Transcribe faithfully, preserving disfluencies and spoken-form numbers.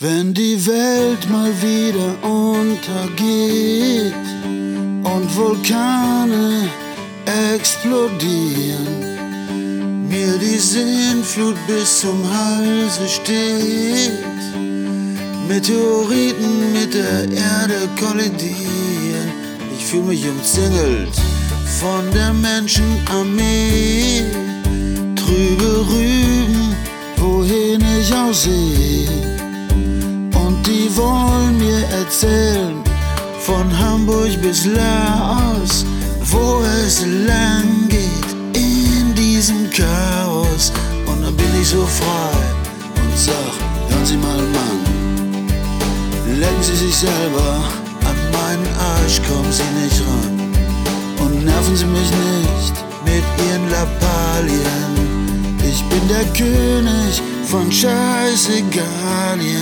Wenn die Welt mal wieder untergeht und Vulkane explodieren, mir die Sintflut bis zum Halse steht, Meteoriten mit der Erde kollidieren, ich fühl mich umzingelt von der Menschenarmee, trübe Rüben, wohin ich auch seh. Und die wollen mir erzählen, von Hamburg bis Laos, wo es lang geht in diesem Chaos. Und dann bin ich so frei und sag, hören Sie mal, Mann, lecken Sie sich selber, an meinen Arsch kommen Sie nicht ran. Und nerven Sie mich nicht mit Ihren Lappalien, ich bin der König von Scheißegalien.